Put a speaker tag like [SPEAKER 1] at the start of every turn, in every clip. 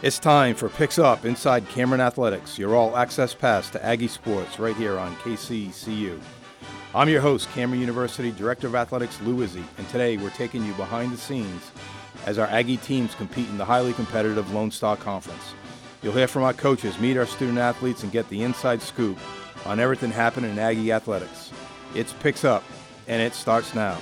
[SPEAKER 1] It's time for Picks Up Inside Cameron Athletics, your all-access pass to Aggie Sports right here on KCCU. I'm your host, Cameron University Director of Athletics, Lou Izzy, and today we're taking you behind the scenes as our Aggie teams compete in the highly competitive Lone Star Conference. You'll hear from our coaches, meet our student athletes, and get the inside scoop on everything happening in Aggie athletics. It's Picks Up, and it starts now.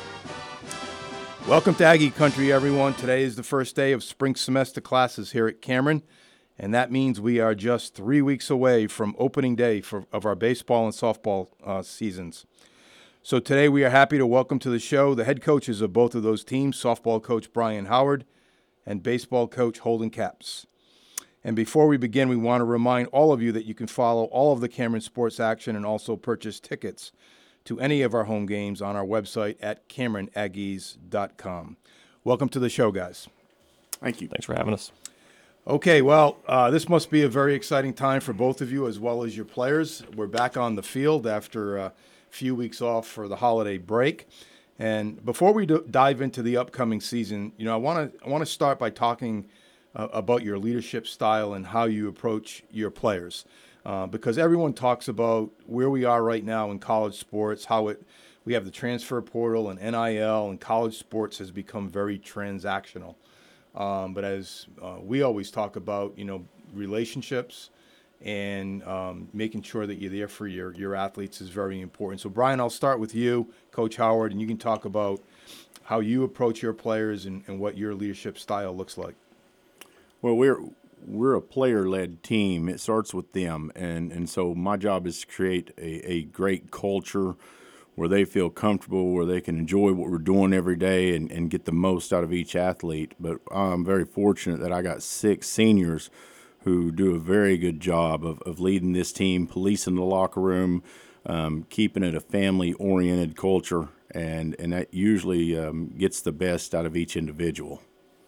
[SPEAKER 1] Welcome to Aggie Country, everyone. Today is the first day of spring semester classes here at Cameron, and that means we are just 3 weeks away from opening day of our baseball and softball seasons. So today we are happy to welcome to the show the head coaches of both of those teams, softball coach Brian Howard and baseball coach Holden Capps. And before we begin, we want to remind all of you that you can follow all of the Cameron sports action and also purchase tickets to any of our home games on our website at CameronAggies.com. Welcome to the show, guys.
[SPEAKER 2] Thank you.
[SPEAKER 3] Thanks for having us.
[SPEAKER 1] Okay, well, this must be a very exciting time for both of you as well as your players. We're back on the field after a few weeks off for the holiday break. And before we dive into the upcoming season, I want to start by talking about your leadership style and how you approach your players. Because everyone talks about where we are right now in college sports, we have the transfer portal and NIL, and college sports has become very transactional. But as we always talk about, relationships and making sure that you're there for your athletes is very important. So, Brian, I'll start with you, Coach Howard, and you can talk about how you approach your players and what your leadership style looks like.
[SPEAKER 2] Well, we're a player-led team. It starts with them, and so my job is to create a great culture where they feel comfortable, where they can enjoy what we're doing every day and get the most out of each athlete. But I'm very fortunate that I got 6 seniors who do a very good job of leading this team, policing the locker room, keeping it a family-oriented culture, and that usually gets the best out of each individual.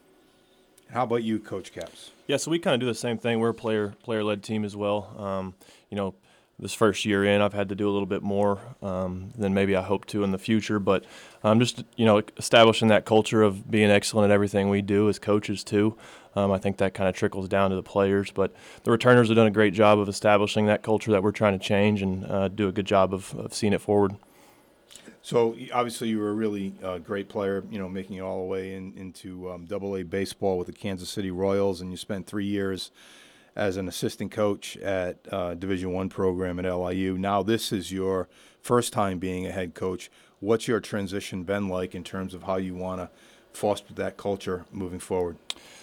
[SPEAKER 1] How about you, Coach Capps?
[SPEAKER 3] Yeah, so we kind of do the same thing. We're a player-led team as well. This first year in, I've had to do a little bit more than maybe I hope to in the future. But just establishing that culture of being excellent at everything we do as coaches too. I think that kind of trickles down to the players. But the returners have done a great job of establishing that culture that we're trying to change and do a good job of seeing it forward.
[SPEAKER 1] So obviously you were a really great player, making it all the way into AA baseball with the Kansas City Royals, and you spent 3 years as an assistant coach at Division I program at LIU. Now this is your first time being a head coach. What's your transition been like in terms of how you want to foster that culture moving forward?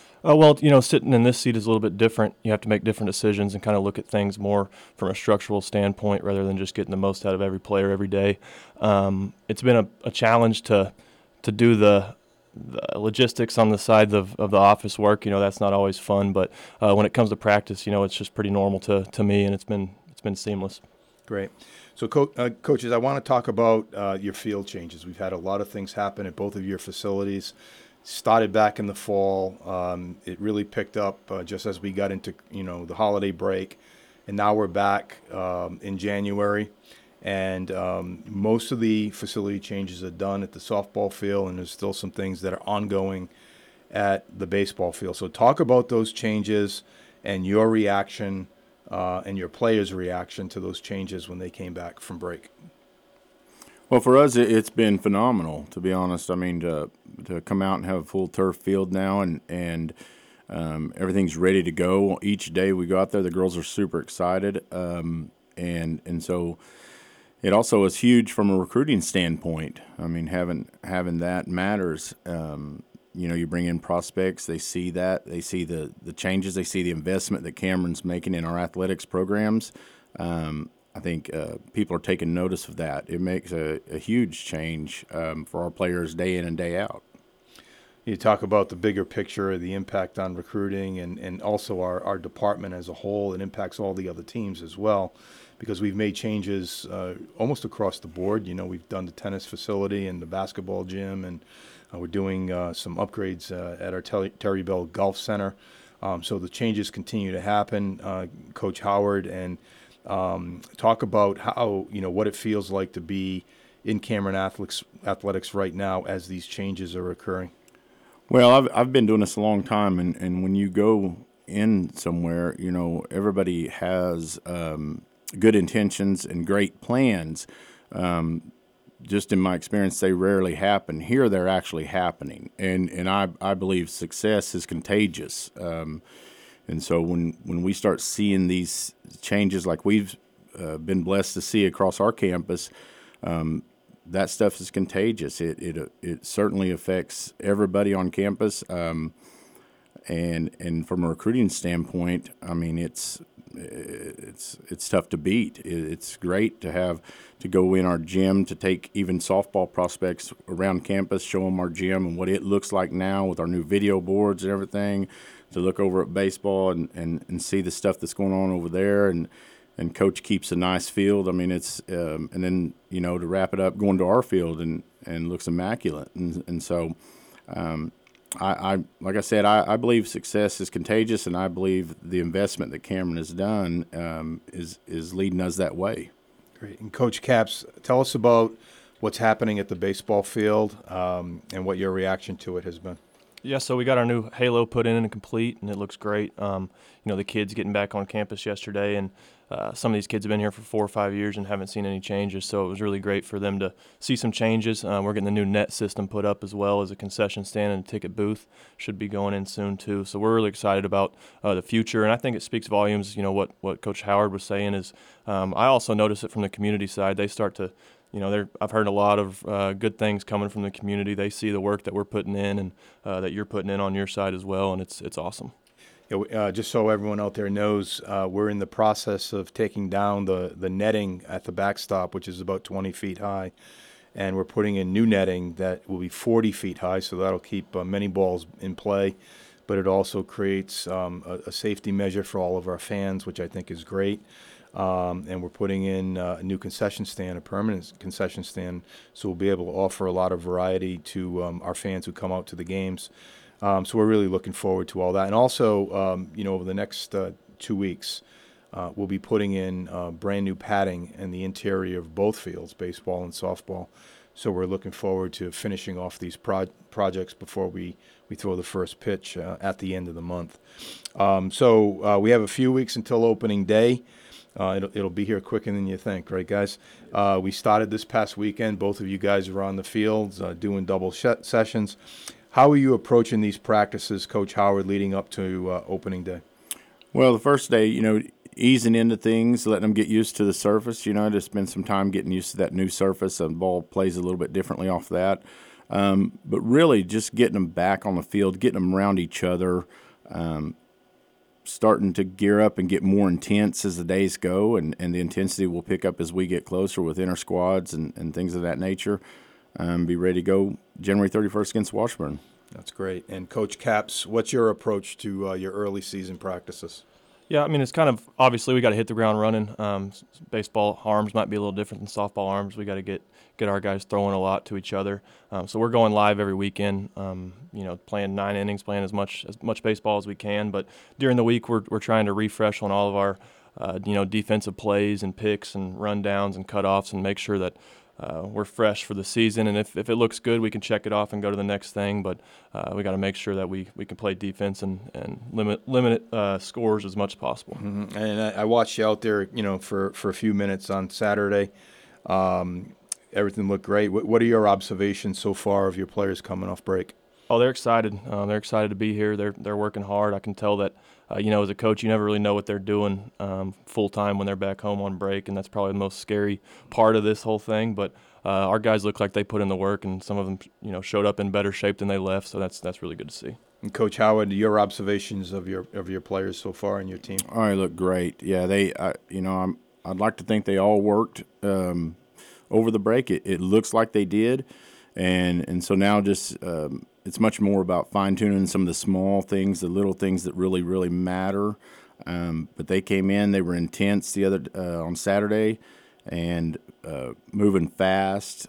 [SPEAKER 3] Sitting in this seat is a little bit different. You have to make different decisions and kind of look at things more from a structural standpoint rather than just getting the most out of every player every day. It's been a challenge to do the logistics on the side of the office work. That's not always fun, but when it comes to practice, it's just pretty normal to me, and it's been seamless.
[SPEAKER 1] Great. So, coaches, I want to talk about your field changes. We've had a lot of things happen at both of your facilities. Started back in the fall. It really picked up just as we got into the holiday break, and now we're back in January. And most of the facility changes are done at the softball field, and there's still some things that are ongoing at the baseball field. So talk about those changes and your reaction and your players' reaction to those changes when they came back from break.
[SPEAKER 2] Well, for us, it's been phenomenal, to be honest. I mean, to come out and have a full turf field now and everything's ready to go. Each day we go out there, the girls are super excited. And so it also is huge from a recruiting standpoint. I mean, having that matters. You bring in prospects, they see that. They see the changes. They see the investment that Cameron's making in our athletics programs. I think people are taking notice of that. It makes a huge change for our players day in and day out.
[SPEAKER 1] You talk about the bigger picture, the impact on recruiting, and also our department as a whole. It impacts all the other teams as well, because we've made changes almost across the board. We've done the tennis facility and the basketball gym, and we're doing some upgrades at our Terry Bell Golf Center. So the changes continue to happen. Coach Howard, and talk about how, what it feels like to be in Cameron athletics right now as these changes are occurring.
[SPEAKER 2] Well, I've been doing this a long time, and when you go in somewhere, everybody has good intentions and great plans. Just in my experience, they rarely happen. Here, they're actually happening, and I believe success is contagious. And so when we start seeing these changes like we've been blessed to see across our campus, that stuff is contagious. It certainly affects everybody on campus. And from a recruiting standpoint, I mean, it's tough to beat. It's great to go in our gym, to take even softball prospects around campus, show them our gym and what it looks like now with our new video boards and everything, to look over at baseball and see the stuff that's going on over there. And Coach keeps a nice field. I mean, it's and then, to wrap it up, going to our field and looks immaculate. And so I like I said, I believe success is contagious, and I believe the investment that Cameron has done is leading us that way.
[SPEAKER 1] Great. And Coach Capps, tell us about what's happening at the baseball field and what your reaction to it has been.
[SPEAKER 3] Yeah, so we got our new halo put in and complete, and it looks great. The kids getting back on campus yesterday, and some of these kids have been here for 4 or 5 years and haven't seen any changes, so it was really great for them to see some changes. We're getting the new net system put up, as well as a concession stand and a ticket booth should be going in soon too. So we're really excited about the future, and I think it speaks volumes. What Coach Howard was saying is, I also notice it from the community side. They start to I've heard a lot of good things coming from the community. They see the work that we're putting in and that you're putting in on your side as well, and it's awesome.
[SPEAKER 1] Yeah, just so everyone out there knows, we're in the process of taking down the netting at the backstop, which is about 20 feet high, and we're putting in new netting that will be 40 feet high, so that'll keep many balls in play, but it also creates a safety measure for all of our fans, which I think is great. And we're putting in a new concession stand, a permanent concession stand, so we'll be able to offer a lot of variety to our fans who come out to the games. So we're really looking forward to all that. And also, over the next 2 weeks, we'll be putting in brand new padding in the interior of both fields, baseball and softball. So we're looking forward to finishing off these projects before we throw the first pitch at the end of the month. So we have a few weeks until opening day. It'll be here quicker than you think, right, guys? We started this past weekend. Both of you guys were on the fields doing double sessions. How are you approaching these practices, Coach Howard, leading up to opening day?
[SPEAKER 2] Well, the first day, easing into things, letting them get used to the surface. To spend some time getting used to that new surface. The ball plays a little bit differently off that. But really just getting them back on the field, getting them around each other, starting to gear up and get more intense as the days go, and the intensity will pick up as we get closer with inter squads and things of that nature. Be ready to go January 31st against Washburn.
[SPEAKER 1] That's great. And Coach Capps, what's your approach to your early season practices?
[SPEAKER 3] Yeah, I mean, it's kind of obviously we got to hit the ground running. Baseball arms might be a little different than softball arms. We got to get our guys throwing a lot to each other. So we're going live every weekend. Playing 9 innings, playing as much baseball as we can. But during the week, we're trying to refresh on all of our defensive plays and picks and rundowns and cutoffs, and make sure that we're fresh for the season. And if it looks good, we can check it off and go to the next thing. But we got to make sure that we can play defense and limit scores as much as possible.
[SPEAKER 1] Mm-hmm. And I watched you out there, for a few minutes on Saturday. Everything looked great. What are your observations so far of your players coming off break?
[SPEAKER 3] Oh, they're excited. They're excited to be here. They're working hard. I can tell that, as a coach, you never really know what they're doing full time when they're back home on break, and that's probably the most scary part of this whole thing. But our guys look like they put in the work, and some of them, showed up in better shape than they left. So that's really good to see.
[SPEAKER 1] And Coach Howard, your observations of your players so far and your team?
[SPEAKER 2] All right, look great. Yeah, I'd like to think they all worked over the break. It looks like they did, and so now just it's much more about fine-tuning some of the small things, the little things that really, really matter. But they came in, they were intense the other on Saturday, and moving fast.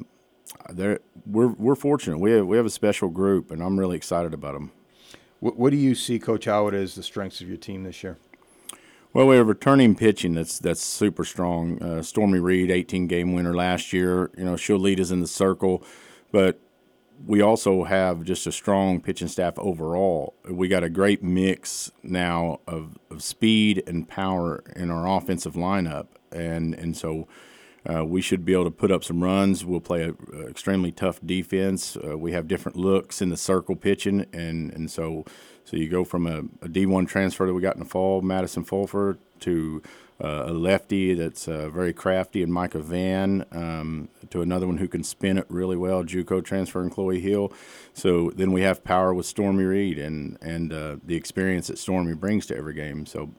[SPEAKER 2] We're fortunate. We have a special group, and I'm really excited about them.
[SPEAKER 1] What do you see, Coach Howard, as the strengths of your team this year?
[SPEAKER 2] Well, we have returning pitching that's super strong. Stormy Reed, 18-game winner last year. She'll lead us in the circle, but we also have just a strong pitching staff overall. We got a great mix now of speed and power in our offensive lineup, and so we should be able to put up some runs. We'll play a extremely tough defense. We have different looks in the circle pitching, and so you go from a D1 transfer that we got in the fall, Madison Fulford, to a lefty that's very crafty in Micah Van, to another one who can spin it really well, JUCO transfer in Chloe Hill. So then we have power with Stormy Reed and the experience that Stormy brings to every game. So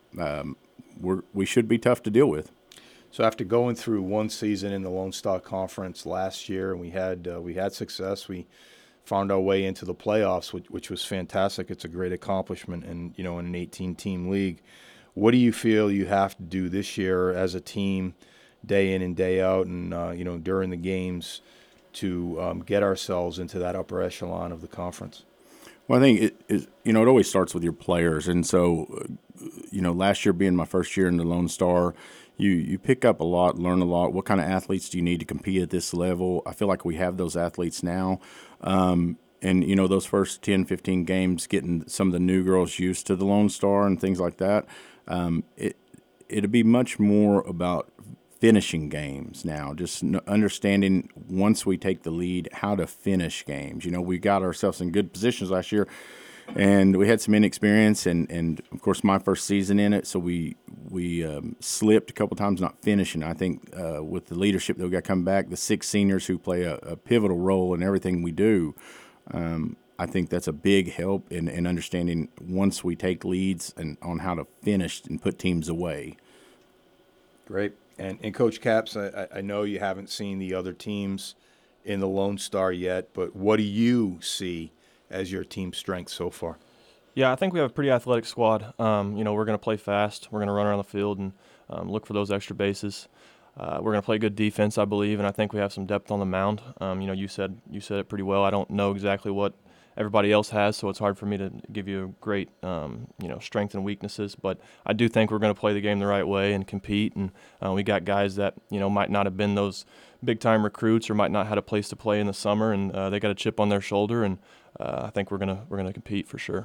[SPEAKER 2] we should be tough to deal with.
[SPEAKER 1] So after going through one season in the Lone Star Conference last year, and we had success, we found our way into the playoffs, which was fantastic. It's a great accomplishment, and in an 18-team league. What do you feel you have to do this year as a team, day in and day out, and during the games, to get ourselves into that upper echelon of the conference?
[SPEAKER 2] Well, I think it always starts with your players, and so last year being my first year in the Lone Star, you pick up a lot, learn a lot. What kind of athletes do you need to compete at this level? I feel like we have those athletes now. And, those first 10, 15 games, getting some of the new girls used to the Lone Star and things like that, it'll be much more about finishing games now, just understanding once we take the lead how to finish games. We got ourselves in good positions last year, and we had some inexperience, and of course my first season in it, so we slipped a couple times not finishing. I think with the leadership that we got coming back, the 6 seniors who play a pivotal role in everything we do, I think that's a big help in understanding once we take leads and on how to finish and put teams away.
[SPEAKER 1] Great. And Coach Capps, I know you haven't seen the other teams in the Lone Star yet, but what do you see as your team's strength so far?
[SPEAKER 3] Yeah, I think we have a pretty athletic squad. We're going to play fast. We're going to run around the field and look for those extra bases. We're going to play good defense, I believe, and I think we have some depth on the mound. You said it pretty well. I don't know exactly what everybody else has, so it's hard for me to give you a great, strength and weaknesses. But I do think we're going to play the game the right way and compete. And we got guys that might not have been those big-time recruits or might not had a place to play in the summer, and they got a chip on their shoulder. And I think we're gonna compete for sure.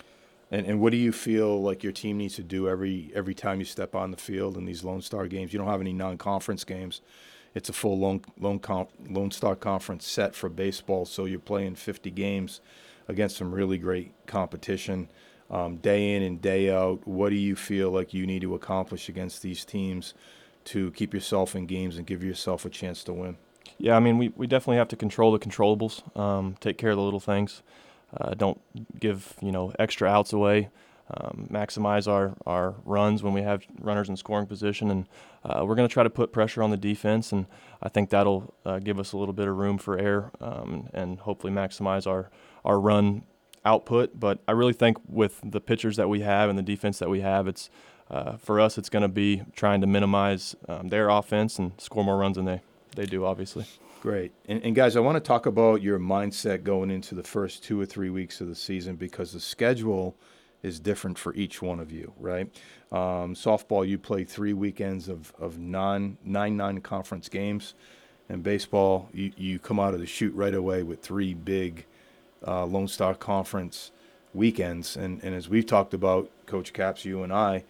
[SPEAKER 1] And what do you feel like your team needs to do every time you step on the field in these Lone Star games? You don't have any non-conference games. It's a full Lone Star Conference set for baseball, so you're playing 50 games against some really great competition, day in and day out. What do you feel like you need to accomplish against these teams to keep yourself in games and give yourself a chance to win?
[SPEAKER 3] Yeah, I mean, we definitely have to control the controllables, take care of the little things. Don't give, extra outs away. Maximize our runs when we have runners in scoring position. And we're going to try to put pressure on the defense, and I think that'll give us a little bit of room for error and hopefully maximize our run output. But I really think with the pitchers that we have and the defense that we have, it's for us it's going to be trying to minimize their offense and score more runs than they do, obviously.
[SPEAKER 1] Great. And guys, I want to talk about your mindset going into the first 2 or 3 weeks of the season, because the schedule is different for each one of you, right? Softball, you play 3 weekends of nine non-conference games. And baseball, you come out of the chute right away with 3 big Lone Star Conference weekends. And as we've talked about, Coach Capps, you and I,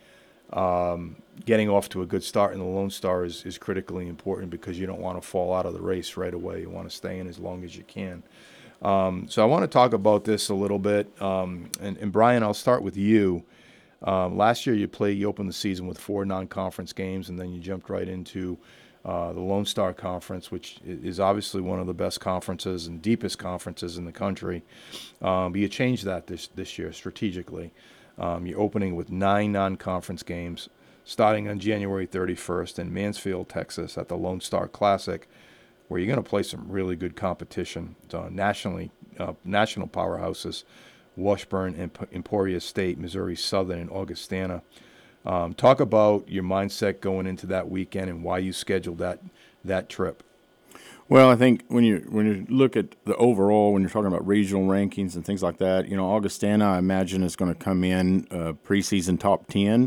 [SPEAKER 1] getting off to a good start in the Lone Star is critically important, because you don't want to fall out of the race right away. You want to stay in as long as you can. So I want to talk about this a little bit. And Brian, I'll start with you. Last year you opened the season with 4 non-conference games, and then you jumped right into the Lone Star Conference, which is obviously one of the best conferences and deepest conferences in the country. But you changed that this year strategically. You're opening with 9 non-conference games, starting on January 31st in Mansfield, Texas, at the Lone Star Classic, where you're going to play some really good competition. National powerhouses, Washburn and Emporia State, Missouri Southern, and Augustana. Talk about your mindset going into that weekend and why you scheduled that trip.
[SPEAKER 2] Well, I think when you look at the overall, when you're talking about regional rankings and things like that, Augustana, I imagine, is going to come in preseason top 10.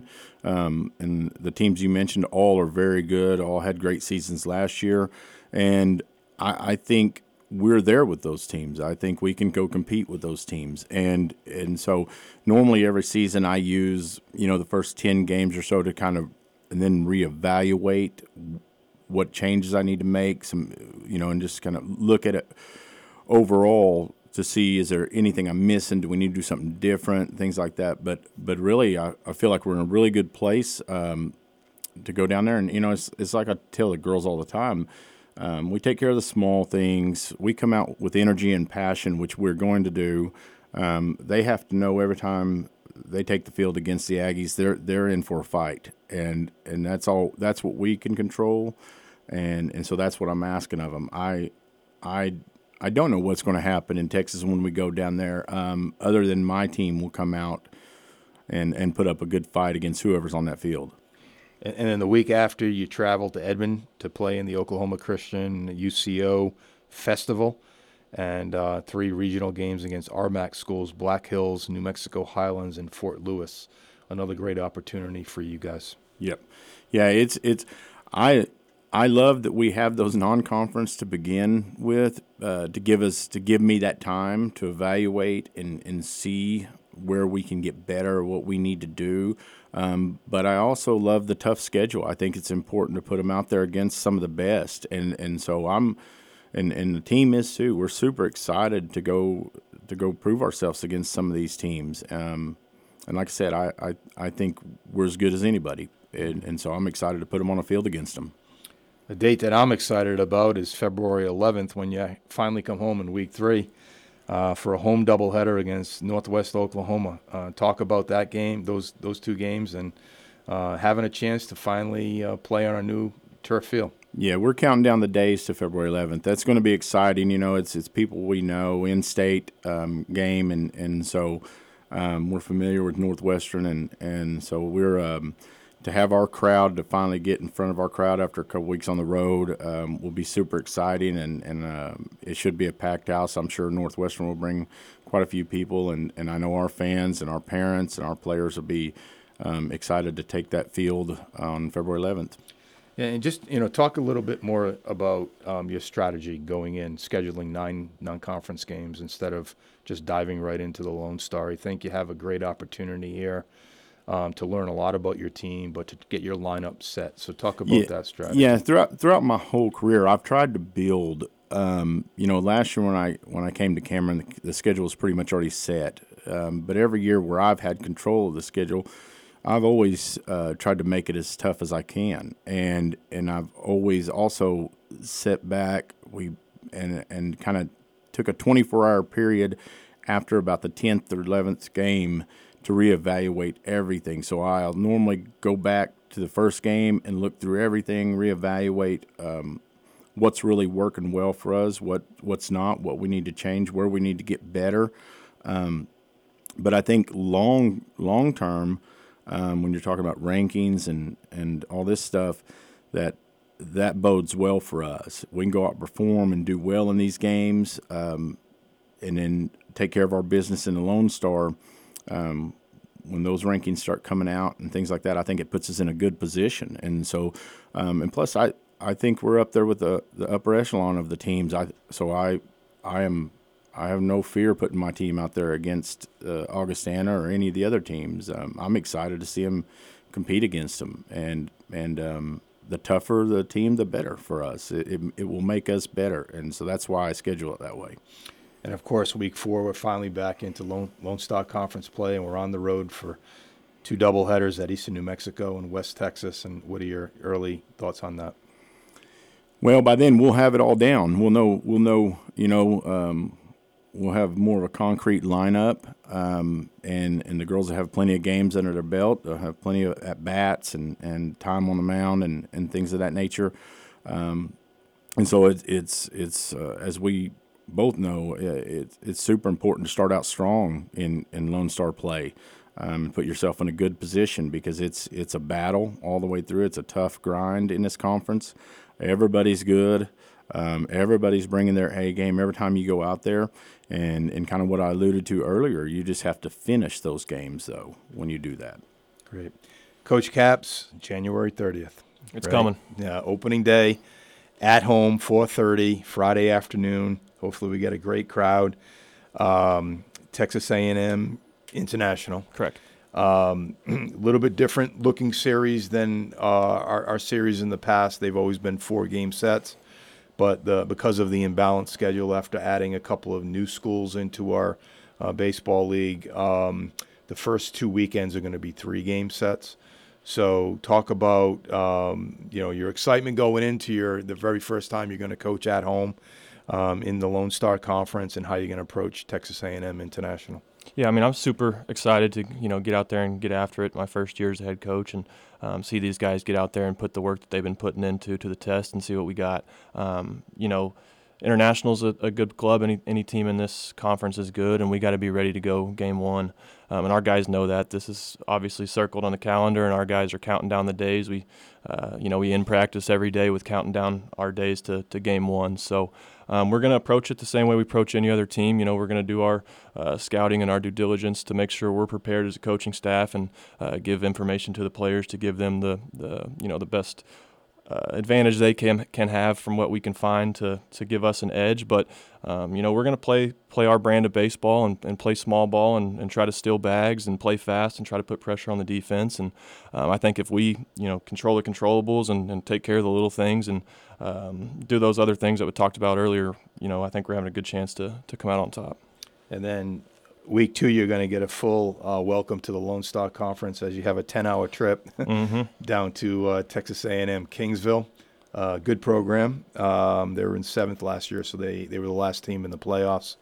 [SPEAKER 2] And the teams you mentioned all are very good, all had great seasons last year. And I think we're there with those teams. I think we can go compete with those teams. And so normally every season I use, the first 10 games or so to kind of and then reevaluate what changes I need to make, and just kind of look at it overall to see, is there anything I'm missing? Do we need to do something different? Things like that. But really, I feel like we're in a really good place to go down there. And, it's like I tell the girls all the time, we take care of the small things. We come out with energy and passion, which we're going to do. They have to know every time they take the field against the Aggies, they're in for a fight. And that's all. That's what we can control. And so that's what I'm asking of them. I don't know what's going to happen in Texas when we go down there, other than my team will come out and put up a good fight against whoever's on that field.
[SPEAKER 1] And then the week after, you travel to Edmond to play in the Oklahoma Christian UCO Festival, and 3 regional games against RMAC schools, Black Hills, New Mexico Highlands, and Fort Lewis. Another great opportunity for you guys.
[SPEAKER 2] Yep. Yeah, I love that we have those non-conference to begin with, to give me that time to evaluate and see where we can get better, what we need to do. But I also love the tough schedule. I think it's important to put them out there against some of the best, and so and the team is too. We're super excited to go prove ourselves against some of these teams. And like I said, I think we're as good as anybody, and so I'm excited to put them on a field against them.
[SPEAKER 1] The date that I'm excited about is February 11th, when you finally come home in week 3 for a home doubleheader against Northwest Oklahoma. Talk about that game, those 2 games, and having a chance to finally play on our new turf field.
[SPEAKER 2] Yeah, we're counting down the days to February 11th. That's going to be exciting. It's people we know, in-state game, and so we're familiar with Northwestern, and so we're to have our crowd, to finally get in front of our crowd after a couple weeks on the road, will be super exciting, and it should be a packed house. I'm sure Northwestern will bring quite a few people, and I know our fans and our parents and our players will be excited to take that field on February 11th.
[SPEAKER 1] Yeah, and just talk a little bit more about your strategy going in, scheduling 9 non-conference games instead of just diving right into the Lone Star. I think you have a great opportunity here to learn a lot about your team, but to get your lineup set. So talk about that strategy.
[SPEAKER 2] Yeah, throughout my whole career, I've tried to build. Last year when I came to Cameron, the schedule was pretty much already set. But every year where I've had control of the schedule, I've always tried to make it as tough as I can, and I've always also set back. And kind of took a 24-hour period after about the 10th or 11th game to reevaluate everything. So I'll normally go back to the first game and look through everything, reevaluate what's really working well for us, what's not, what we need to change, where we need to get better. But I think long term, when you're talking about rankings and all this stuff, that bodes well for us. We can go out and perform and do well in these games, and then take care of our business in the Lone Star. When those rankings start coming out and things like that, I think it puts us in a good position. And so, and plus, I think we're up there with the upper echelon of the teams. I have no fear putting my team out there against Augustana or any of the other teams. I'm excited to see them compete against them, and the tougher the team, the better for us. It will make us better, and so that's why I schedule it that way.
[SPEAKER 1] And, of course, week 4, we're finally back into Lone Star Conference play, and we're on the road for 2 doubleheaders at Eastern New Mexico and West Texas. And what are your early thoughts on that?
[SPEAKER 2] Well, by then we'll have it all down. We'll know. We'll have more of a concrete lineup, and the girls will have plenty of games under their belt. They'll have plenty of at-bats and time on the mound and things of that nature. And so it's as we both know, it's super important to start out strong in Lone Star play, and put yourself in a good position, because it's a battle all the way through. It's a tough grind in this conference. Everybody's good. Everybody's bringing their A game every time you go out there, and kind of what I alluded to earlier, you just have to finish those games, though, when you do that.
[SPEAKER 1] Great. Coach Capps, January 30th.
[SPEAKER 3] It's coming.
[SPEAKER 1] Yeah, opening day, at home, 4:30, Friday afternoon, Hopefully we get a great crowd. Texas A&M International.
[SPEAKER 3] Correct.
[SPEAKER 1] A little bit different looking series than our series in the past. They've always been 4-game sets, but because of the imbalanced schedule after adding a couple of new schools into our baseball league, the first 2 weekends are going to be 3-game sets. So talk about your excitement going into the very first time you're going to coach at home in the Lone Star Conference, and how you're going to approach Texas A&M International.
[SPEAKER 3] Yeah, I mean, I'm super excited to get out there and get after it. My first year as a head coach, and see these guys get out there and put the work that they've been putting into the test and see what we got. International's a good club. Any team in this conference is good, and we got to be ready to go game one. And our guys know that. This is obviously circled on the calendar, and our guys are counting down the days. We in practice every day with counting down our days to game one. So we're going to approach it the same way we approach any other team. We're going to do our scouting and our due diligence to make sure we're prepared as a coaching staff, and give information to the players to give them the best advantage they can have from what we can find to give us an edge. But we're going to play our brand of baseball and play small ball and try to steal bags and play fast and try to put pressure on the defense. And I think if we control the controllables and take care of the little things and do those other things that we talked about earlier, I think we're having a good chance to come out on top.
[SPEAKER 1] And then week 2, you're going to get a full welcome to the Lone Star Conference as you have a 10-hour trip down to Texas A&M Kingsville. Good program. They were in 7th last year, so they were the last team in the playoffs.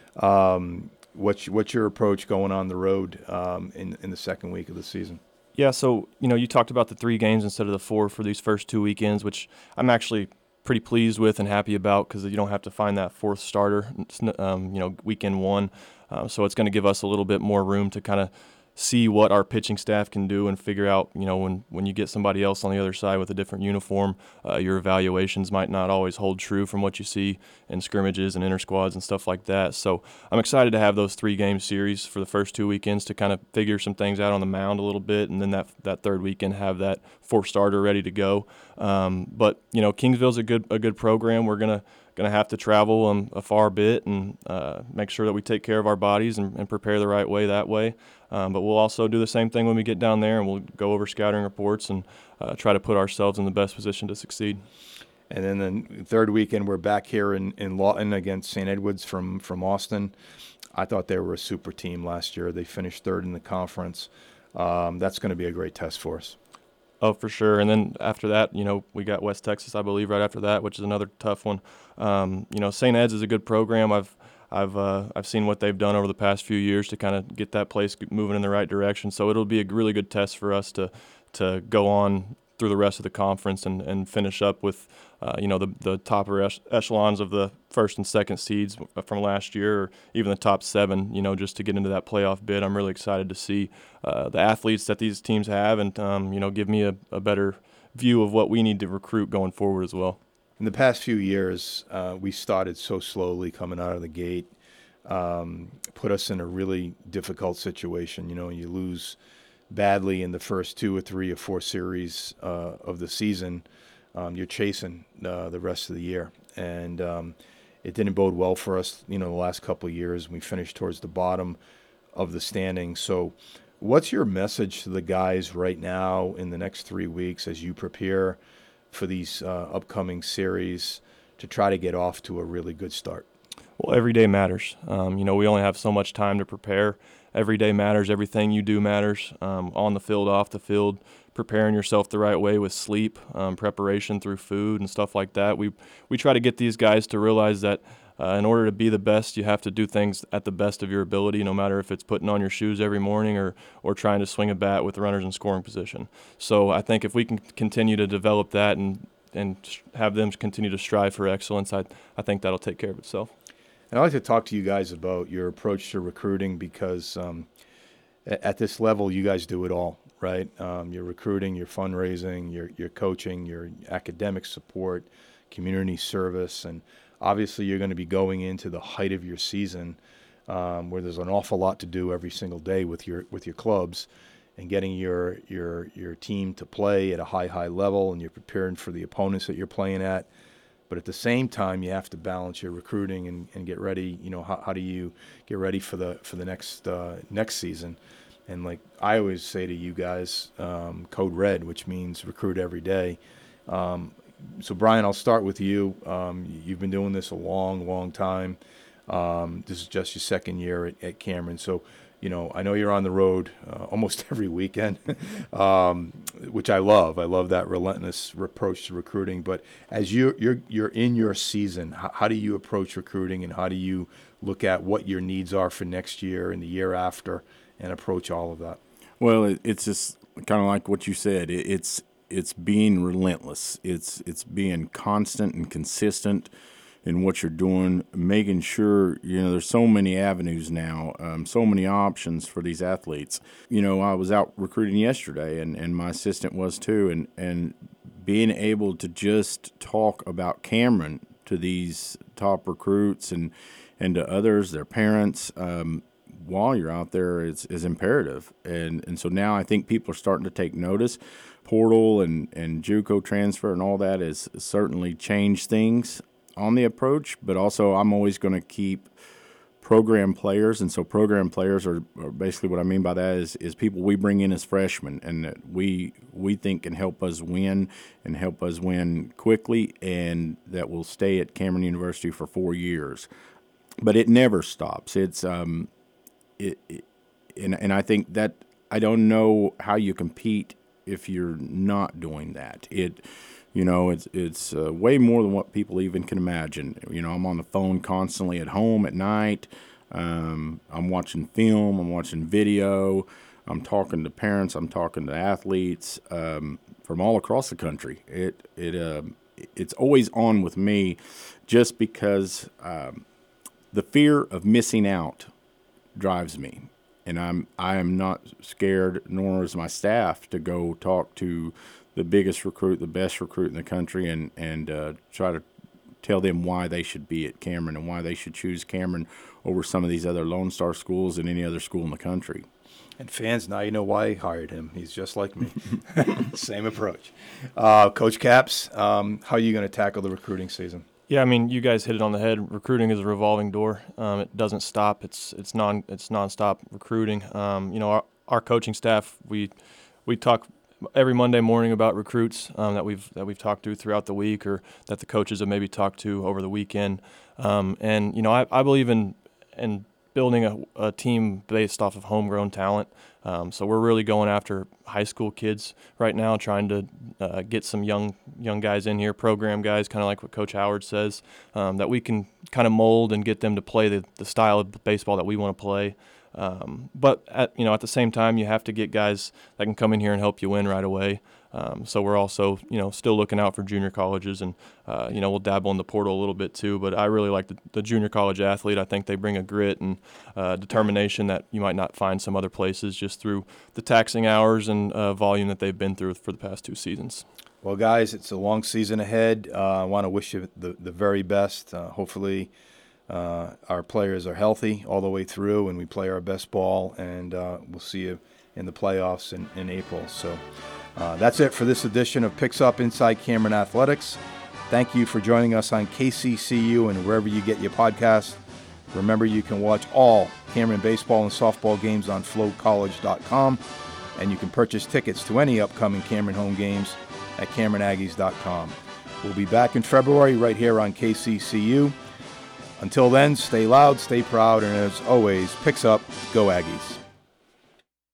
[SPEAKER 1] What's your approach going on the road in the second week of the season?
[SPEAKER 3] Yeah, so you talked about the 3 games instead of the 4 for these first 2 weekends, which I'm actually pretty pleased with and happy about, because you don't have to find that 4th starter, weekend 1. So it's going to give us a little bit more room to kind of see what our pitching staff can do and figure out, when you get somebody else on the other side with a different uniform, your evaluations might not always hold true from what you see in scrimmages and inter-squads and stuff like that. So I'm excited to have those 3-game series for the first 2 weekends to kind of figure some things out on the mound a little bit, and then that 3rd weekend have that 4th starter ready to go. But Kingsville's a good program. We're going to have to travel a far bit and make sure that we take care of our bodies and prepare the right way that way. But we'll also do the same thing when we get down there, and we'll go over scouting reports and try to put ourselves in the best position to succeed.
[SPEAKER 1] And then the 3rd weekend, we're back here in Lawton against St. Edwards from Austin. I thought they were a super team last year. They finished 3rd in the conference. That's going to be a great test for us.
[SPEAKER 3] Oh, for sure. And then after that, we got West Texas, I believe, right after that, which is another tough one. St. Ed's is a good program. I've seen what they've done over the past few years to kind of get that place moving in the right direction. So it'll be a really good test for us to go on through the rest of the conference and finish up with the top echelons of the 1st and 2nd seeds from last year, or even the top 7, just to get into that playoff bid. I'm really excited to see the athletes that these teams have, and give me a better view of what we need to recruit going forward as well.
[SPEAKER 1] In the past few years, we started so slowly coming out of the gate, put us in a really difficult situation. You lose badly in the first 2 or 3 or 4 series of the season, you're chasing the rest of the year. And it didn't bode well for us, the last couple of years. We finished towards the bottom of the standings. So what's your message to the guys right now in the next 3 weeks as you prepare for these upcoming series to try to get off to a really good start?
[SPEAKER 3] Well, every day matters. We only have so much time to prepare. Every day matters. Everything you do matters, on the field, off the field, preparing yourself the right way with sleep, preparation through food and stuff like that. We try to get these guys to realize that in order to be the best, you have to do things at the best of your ability, no matter if it's putting on your shoes every morning or trying to swing a bat with runners in scoring position. So I think if we can continue to develop that and have them continue to strive for excellence, I think that'll take care of itself.
[SPEAKER 1] And I'd like to talk to you guys about your approach to recruiting, because at this level, you guys do it all, right? Your recruiting, your fundraising, your coaching, your academic support, community service, and obviously you're going to be going into the height of your season, where there's an awful lot to do every single day with your clubs, and getting your team to play at a high level, and you're preparing for the opponents that you're playing at. But at the same time, you have to balance your recruiting and get ready. How do you get ready for the next season? And like I always say to you guys, Code Red, which means recruit every day. So Brian, I'll start with you. You've been doing this a long time. This is just your second year at Cameron. So, I know you're on the road almost every weekend, which I love. I love that relentless approach to recruiting. But as you're in your season, how do you approach recruiting, and how do you look at what your needs are for next year and the year after, and approach all of that?
[SPEAKER 2] Well, it's just kind of like what you said. It's being relentless. It's being constant and consistent in what you're doing, making sure, there's so many avenues now, so many options for these athletes. I was out recruiting yesterday, and my assistant was too, and being able to just talk about Cameron to these top recruits and to others, their parents, while you're out there is imperative. And so now I think people are starting to take notice. Portal and JUCO transfer and all that has certainly changed things on the approach, but also I'm always going to keep program players, and so program players are basically what I mean by that is people we bring in as freshmen and that we think can help us win and help us win quickly, and that will stay at Cameron University for 4 years. But it never stops. It's and I think that I don't know how you compete if you're not doing that. It's way more than what people even can imagine. I'm on the phone constantly at home at night. I'm watching film. I'm watching video. I'm talking to parents. I'm talking to athletes from all across the country. It's always on with me, just because the fear of missing out drives me, and I am not scared, nor is my staff, to go talk to the biggest recruit, the best recruit in the country, and try to tell them why they should be at Cameron and why they should choose Cameron over some of these other Lone Star schools and any other school in the country.
[SPEAKER 1] And fans, now you know why I hired him. He's just like me. Same approach. Coach Caps, how are you going to tackle the recruiting season?
[SPEAKER 3] Yeah, I mean, you guys hit it on the head. Recruiting is a revolving door. It doesn't stop. It's nonstop recruiting. Our coaching staff, we talk every Monday morning about recruits that we've talked to throughout the week, or that the coaches have maybe talked to over the weekend. I believe in building a team based off of homegrown talent. So we're really going after high school kids right now, trying to get some young guys in here, program guys, kind of like what Coach Howard says, that we can kind of mold and get them to play the style of baseball that we want to play. But at the same time, you have to get guys that can come in here and help you win right away. So we're also, still looking out for junior colleges, and, we'll dabble in the portal a little bit too. But I really like the junior college athlete. I think they bring a grit and determination that you might not find some other places, just through the taxing hours and volume that they've been through for the past 2 seasons.
[SPEAKER 1] Well, guys, it's a long season ahead. I want to wish you the very best. Hopefully our players are healthy all the way through, and we play our best ball, and we'll see you in the playoffs in April. So that's it for this edition of Picks Up Inside Cameron Athletics. Thank you for joining us on KCCU and wherever you get your podcasts. Remember, you can watch all Cameron baseball and softball games on FlowCollege.com, and you can purchase tickets to any upcoming Cameron home games at CameronAggies.com. We'll be back in February right here on KCCU. Until then, stay loud, stay proud, and as always, Picks Up, Go Aggies.